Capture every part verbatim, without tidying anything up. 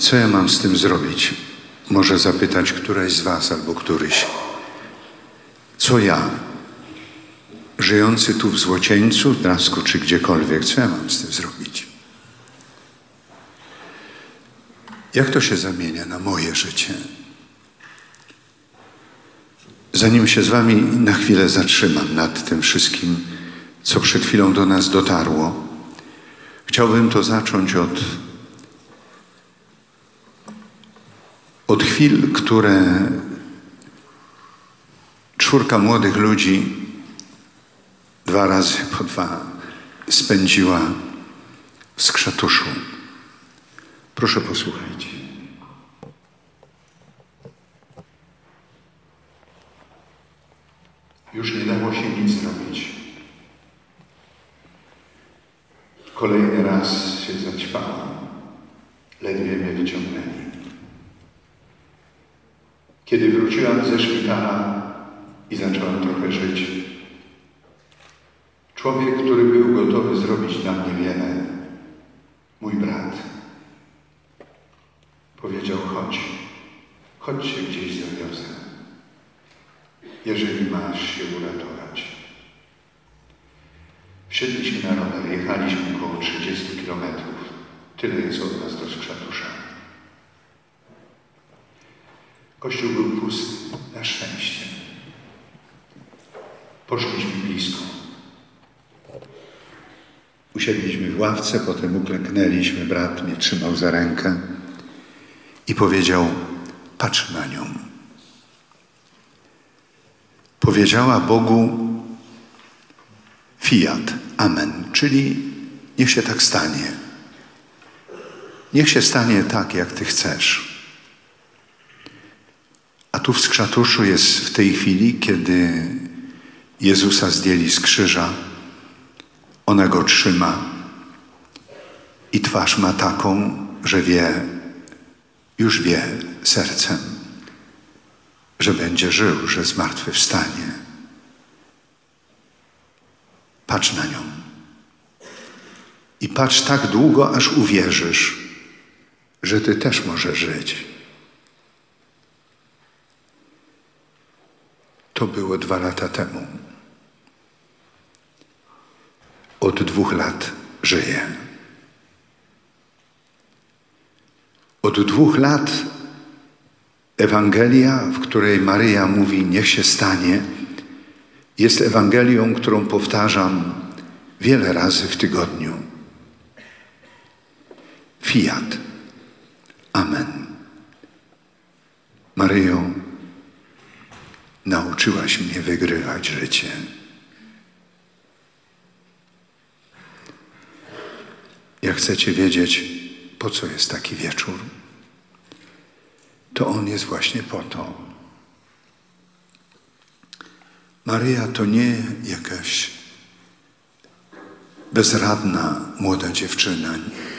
Co ja mam z tym zrobić? Może zapytać któraś z was albo któryś. Co ja, żyjący tu w Złocieńcu, Drawsku czy gdziekolwiek, co ja mam z tym zrobić? Jak to się zamienia na moje życie? Zanim się z wami na chwilę zatrzymam nad tym wszystkim, co przed chwilą do nas dotarło, chciałbym to zacząć od, od chwil, które czwórka młodych ludzi dwa razy po dwa spędziła w Skrzatuszu. Proszę posłuchajcie. Już nie dało się nic zrobić. Kolejny raz się zaćpałam. Ledwie mnie wyciągnęli. Kiedy wróciłam ze szpitala i zacząłem trochę żyć, człowiek, który był gotowy zrobić dla mnie wiele, mój brat, powiedział: chodź, chodź się gdzieś zawiozę, jeżeli masz się uratować. Wsiedliśmy na rower, jechaliśmy około trzydzieści kilometrów. Tyle jest od nas do Skrzatusza. Kościół był pusty, na szczęście. Poszliśmy blisko. Usiedliśmy w ławce, potem uklęknęliśmy. Brat mnie trzymał za rękę i powiedział: patrz na nią. Powiedziała Bogu fiat, amen, czyli niech się tak stanie. Niech się stanie tak, jak Ty chcesz. A tu w Skrzatuszu jest w tej chwili, kiedy Jezusa zdjęli z krzyża, ona Go trzyma i twarz ma taką, że wie, już wie sercem, że będzie żył, że zmartwychwstanie. Patrz na nią. I patrz tak długo, aż uwierzysz, że Ty też możesz żyć. To było dwa lata temu. Od dwóch lat żyję. Od dwóch lat Ewangelia, w której Maryja mówi: niech się stanie, jest Ewangelią, którą powtarzam wiele razy w tygodniu. Fiat. Amen. Maryjo, nauczyłaś mnie wygrywać życie. Jak chcecie wiedzieć, po co jest taki wieczór, to on jest właśnie po to. Maryja to nie jakaś bezradna młoda dziewczyna,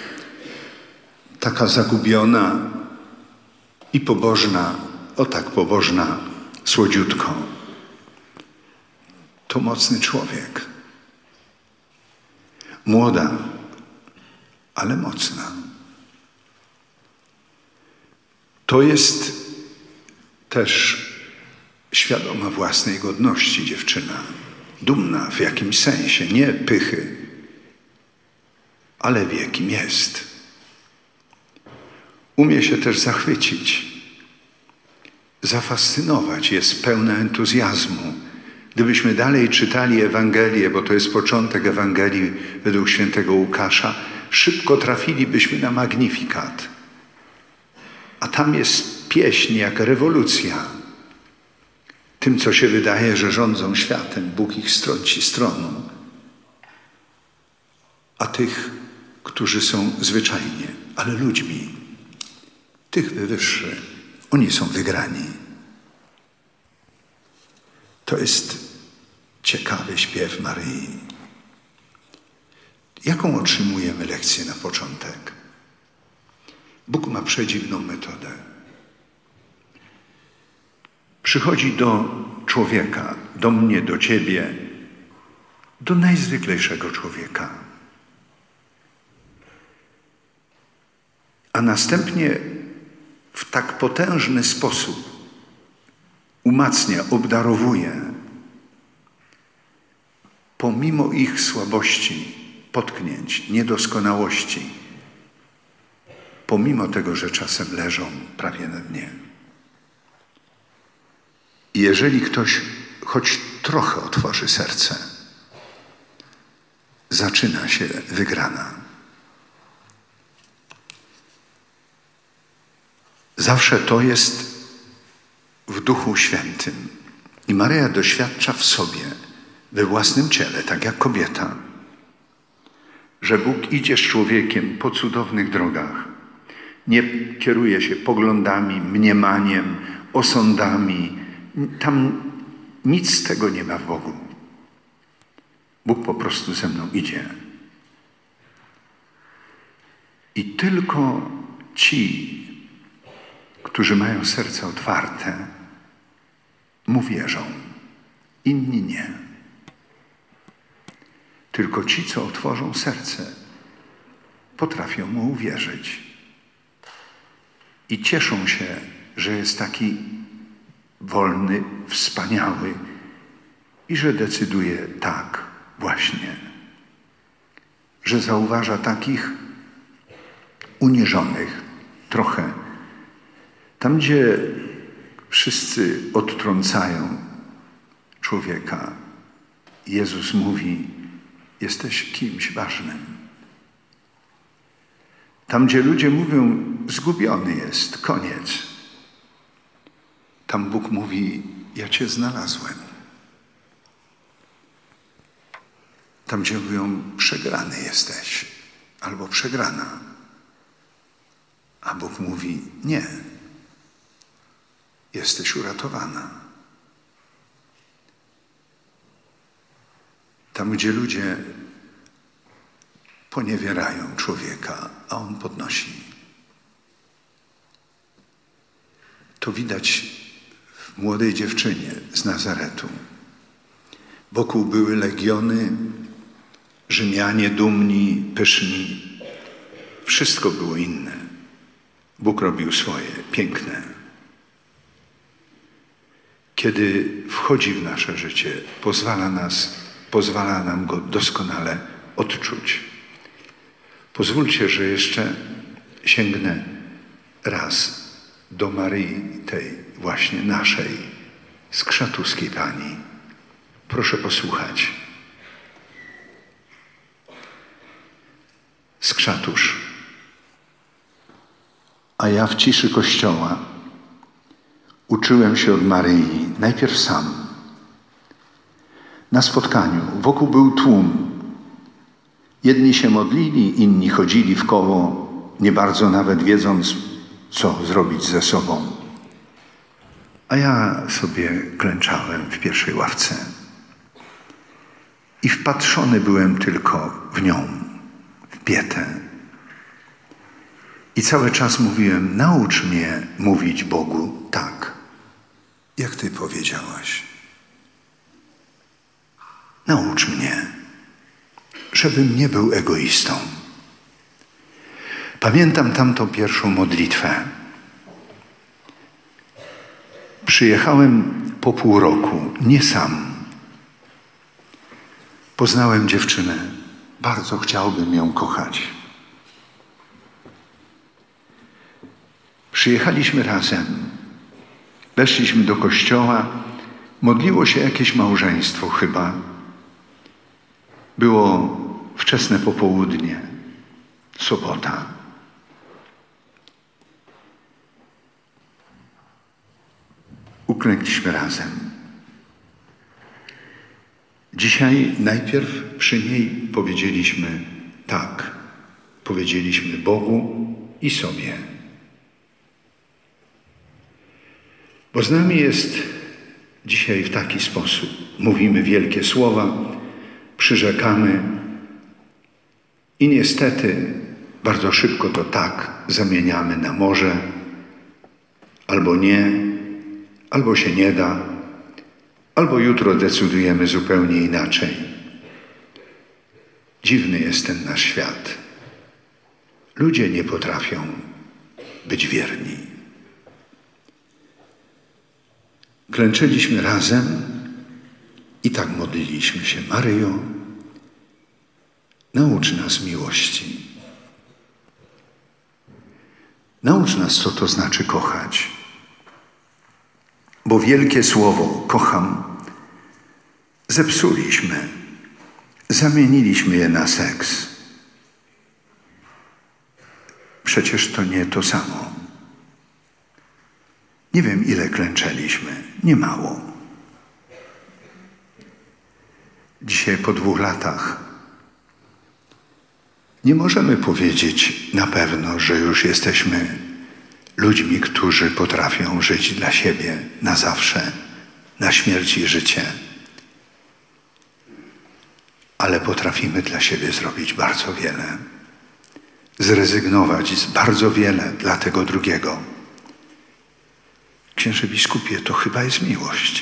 taka zagubiona i pobożna, o tak pobożna, słodziutko. To mocny człowiek. Młoda, ale mocna. To jest też świadoma własnej godności dziewczyna. Dumna w jakimś sensie, nie pychy, ale wie, kim jest. Umie się też zachwycić, zafascynować, jest pełna entuzjazmu. Gdybyśmy dalej czytali Ewangelię, bo to jest początek Ewangelii według świętego Łukasza, szybko trafilibyśmy na Magnifikat. A tam jest pieśń jak rewolucja. Tym, co się wydaje, że rządzą światem, Bóg ich strąci stroną. A tych, którzy są zwyczajnie, ale ludźmi, tych wywyższy, oni są wygrani. To jest ciekawy śpiew Maryi. Jaką otrzymujemy lekcję na początek? Bóg ma przedziwną metodę. Przychodzi do człowieka, do mnie, do ciebie, do najzwyklejszego człowieka. A następnie w tak potężny sposób umacnia, obdarowuje, pomimo ich słabości, potknięć, niedoskonałości, pomimo tego, że czasem leżą prawie na dnie. I jeżeli ktoś choć trochę otworzy serce, zaczyna się wygrana. Zawsze to jest w Duchu Świętym. I Maryja doświadcza w sobie, we własnym ciele, tak jak kobieta, że Bóg idzie z człowiekiem po cudownych drogach. Nie kieruje się poglądami, mniemaniem, osądami. Tam nic z tego nie ma w Bogu. Bóg po prostu ze mną idzie. I tylko ci, którzy mają serce otwarte, mu wierzą. Inni nie. Tylko ci, co otworzą serce, potrafią mu uwierzyć. I cieszą się, że jest taki wolny, wspaniały i że decyduje tak właśnie. Że zauważa takich uniżonych trochę. Tam, gdzie wszyscy odtrącają człowieka, Jezus mówi: jesteś kimś ważnym. Tam, gdzie ludzie mówią: zgubiony jest, koniec. Tam Bóg mówi: ja cię znalazłem. Tam, gdzie mówią: przegrany jesteś, albo przegrana. A Bóg mówi: nie. Jesteś uratowana. Tam, gdzie ludzie poniewierają człowieka, a on podnosi. To widać w młodej dziewczynie z Nazaretu. Wokół były legiony, Rzymianie dumni, pyszni. Wszystko było inne. Bóg robił swoje, piękne. Kiedy wchodzi w nasze życie, pozwala nas, pozwala nam go doskonale odczuć. Pozwólcie, że jeszcze sięgnę raz do Maryi, tej właśnie naszej, skrzatuskiej Pani. Proszę posłuchać. Skrzatusz. A ja w ciszy kościoła uczyłem się od Maryi, najpierw sam. Na spotkaniu wokół był tłum. Jedni się modlili, inni chodzili w koło, nie bardzo nawet wiedząc, co zrobić ze sobą. A ja sobie klęczałem w pierwszej ławce i wpatrzony byłem tylko w nią, w Pietę. I cały czas mówiłem: naucz mnie mówić Bogu tak, jak Ty powiedziałaś. Naucz mnie, żebym nie był egoistą. Pamiętam tamtą pierwszą modlitwę. Przyjechałem po pół roku, nie sam. Poznałem dziewczynę. Bardzo chciałbym ją kochać. Przyjechaliśmy razem. Weszliśmy do kościoła. Modliło się jakieś małżeństwo chyba. Było wczesne popołudnie, sobota. Uklękliśmy razem. Dzisiaj najpierw przy niej powiedzieliśmy tak. Powiedzieliśmy Bogu i sobie. Bo z nami jest dzisiaj w taki sposób. Mówimy wielkie słowa, przyrzekamy i niestety bardzo szybko to tak zamieniamy na może, albo nie, albo się nie da, albo jutro decydujemy zupełnie inaczej. Dziwny jest ten nasz świat. Ludzie nie potrafią być wierni. klęczeliśmy razem i tak modliliśmy się. Maryjo, naucz nas miłości. Naucz nas, co to znaczy kochać. Bo wielkie słowo kocham zepsuliśmy. Zamieniliśmy je na seks. Przecież to nie to samo. Nie wiem, ile klęczeliśmy. Nie mało. Dzisiaj po dwóch latach nie możemy powiedzieć na pewno, że już jesteśmy ludźmi, którzy potrafią żyć dla siebie na zawsze, na śmierć i życie. Ale potrafimy dla siebie zrobić bardzo wiele. Zrezygnować z bardzo wiele dla tego drugiego. Księże biskupie, to chyba jest miłość.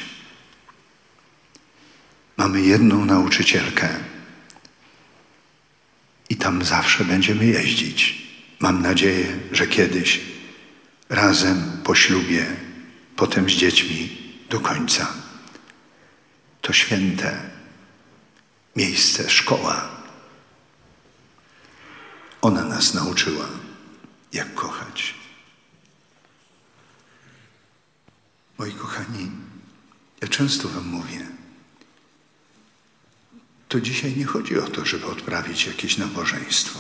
Mamy jedną nauczycielkę i tam zawsze będziemy jeździć. Mam nadzieję, że kiedyś razem po ślubie, potem z dziećmi do końca. To święte miejsce, szkoła. Ona nas nauczyła, jak kochać. Moi kochani, ja często wam mówię, to dzisiaj nie chodzi o to, żeby odprawić jakieś nabożeństwo.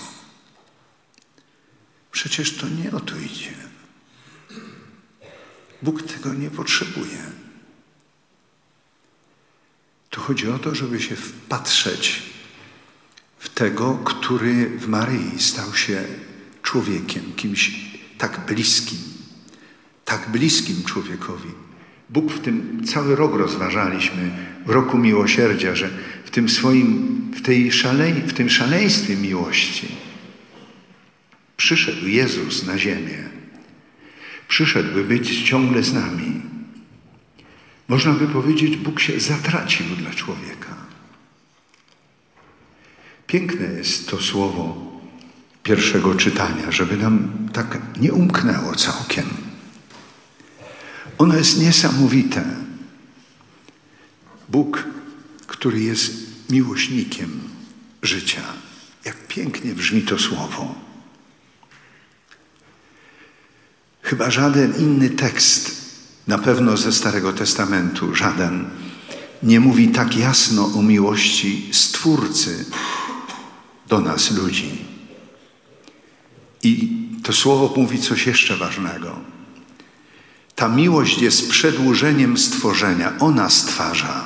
Przecież to nie o to idzie. Bóg tego nie potrzebuje. To chodzi o to, żeby się wpatrzeć w tego, który w Maryi stał się człowiekiem, kimś tak bliskim, tak bliskim człowiekowi. Bóg w tym cały rok rozważaliśmy, w roku miłosierdzia, że w tym swoim, w, tej szalej, w tym szaleństwie miłości przyszedł Jezus na ziemię. Przyszedł, by być ciągle z nami. Można by powiedzieć, Bóg się zatracił dla człowieka. Piękne jest to słowo pierwszego czytania, żeby nam tak nie umknęło całkiem. Ono jest niesamowite. Bóg, który jest miłośnikiem życia. Jak pięknie brzmi to słowo. Chyba żaden inny tekst, na pewno ze Starego Testamentu, żaden, nie mówi tak jasno o miłości Stwórcy do nas, ludzi. I to słowo mówi coś jeszcze ważnego. Ta miłość jest przedłużeniem stworzenia. Ona stwarza.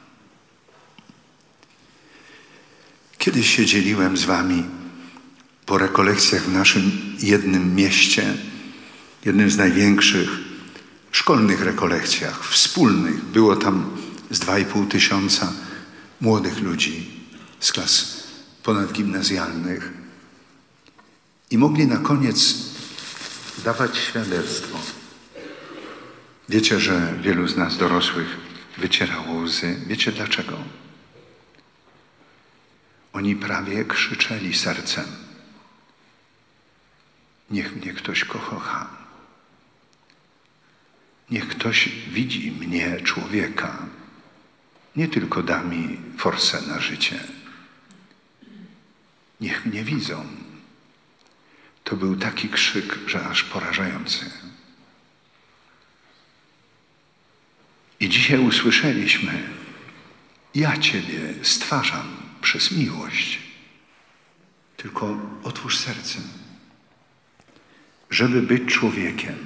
Kiedyś się dzieliłem z wami po rekolekcjach w naszym jednym mieście, jednym z największych szkolnych rekolekcjach, wspólnych. Było tam z dwa i pół tysiąca młodych ludzi z klas ponadgimnazjalnych i mogli na koniec dawać świadectwo. Wiecie, że wielu z nas dorosłych wycierało łzy. Wiecie dlaczego? Oni prawie krzyczeli sercem. Niech mnie ktoś kocha. Niech ktoś widzi mnie, człowieka. Nie tylko da mi forsę na życie. Niech mnie widzą. To był taki krzyk, że aż porażający. I dzisiaj usłyszeliśmy, ja Ciebie stwarzam przez miłość. Tylko otwórz serce, żeby być człowiekiem.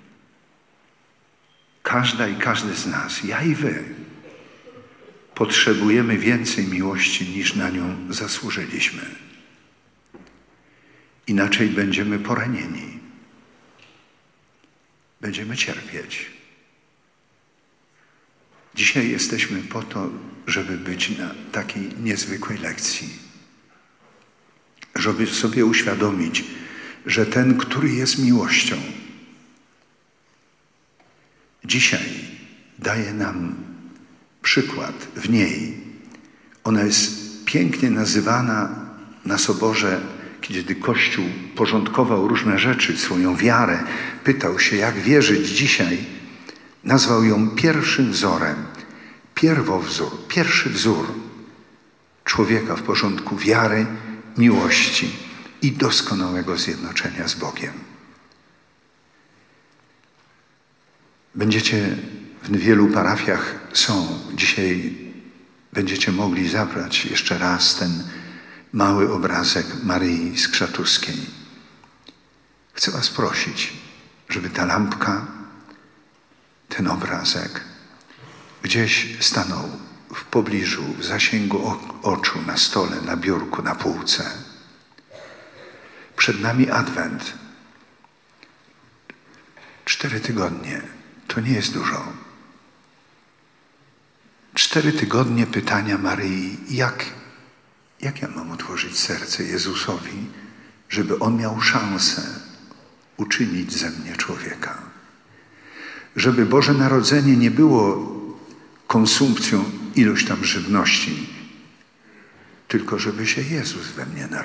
Każda i każdy z nas, ja i wy, potrzebujemy więcej miłości, niż na nią zasłużyliśmy. Inaczej będziemy poranieni. Będziemy cierpieć. Dzisiaj jesteśmy po to, żeby być na takiej niezwykłej lekcji. Żeby sobie uświadomić, że ten, który jest miłością, dzisiaj daje nam przykład w niej. Ona jest pięknie nazywana na Soborze, kiedy Kościół porządkował różne rzeczy, swoją wiarę, pytał się, jak wierzyć dzisiaj. Nazwał ją pierwszym wzorem, pierwowzór, pierwszy wzór człowieka w porządku wiary, miłości i doskonałego zjednoczenia z Bogiem. Będziecie w wielu parafiach są dzisiaj, będziecie mogli zabrać jeszcze raz ten mały obrazek Maryi Skrzatuskiej. Chcę was prosić, żeby ta lampka, ten obrazek gdzieś stanął w pobliżu, w zasięgu oczu, na stole, na biurku, na półce. Przed nami Adwent. Cztery tygodnie to nie jest dużo. Cztery tygodnie pytania Maryi, jak, jak ja mam otworzyć serce Jezusowi, żeby On miał szansę uczynić ze mnie człowieka. Żeby Boże Narodzenie nie było konsumpcją iluś tam żywności, tylko żeby się Jezus we mnie narodził.